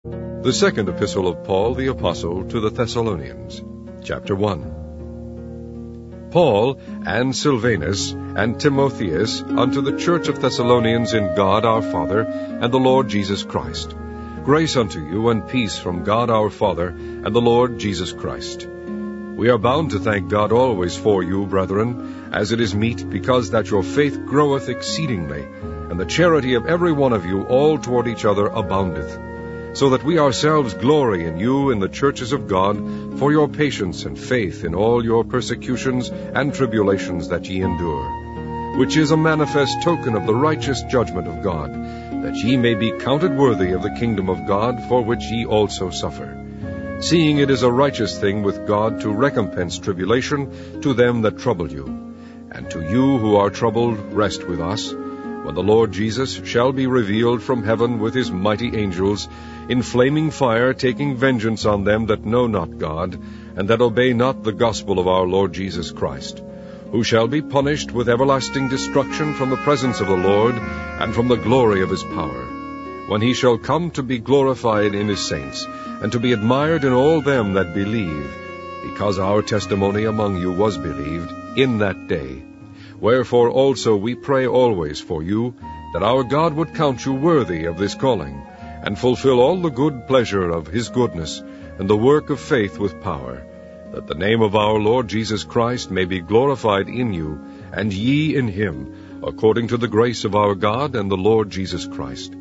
The second epistle of Paul the Apostle to the Thessalonians, chapter 1. Paul and Silvanus and Timotheus unto the church of Thessalonians in God our Father and the Lord Jesus Christ. Grace unto you and peace from God our Father and the Lord Jesus Christ. We are bound to thank God always for you, brethren, as it is meet, because that your faith groweth exceedingly, and the charity of every one of you all toward each other aboundeth. So that we ourselves glory in you in the churches of God for your patience and faith in all your persecutions and tribulations that ye endure, which is a manifest token of the righteous judgment of God, that ye may be counted worthy of the kingdom of God, for which ye also suffer. Seeing it is a righteous thing with God to recompense tribulation to them that trouble you, and to you who are troubled rest with us, when the Lord Jesus shall be revealed from heaven with his mighty angels, in flaming fire, taking vengeance on them that know not God, and that obey not the gospel of our Lord Jesus Christ, who shall be punished with everlasting destruction from the presence of the Lord, and from the glory of his power, when he shall come to be glorified in his saints, and to be admired in all them that believe, because our testimony among you was believed in that day. Wherefore also we pray always for you, that our God would count you worthy of this calling, and fulfill all the good pleasure of his goodness, and the work of faith with power, that the name of our Lord Jesus Christ may be glorified in you, and ye in him, according to the grace of our God and the Lord Jesus Christ.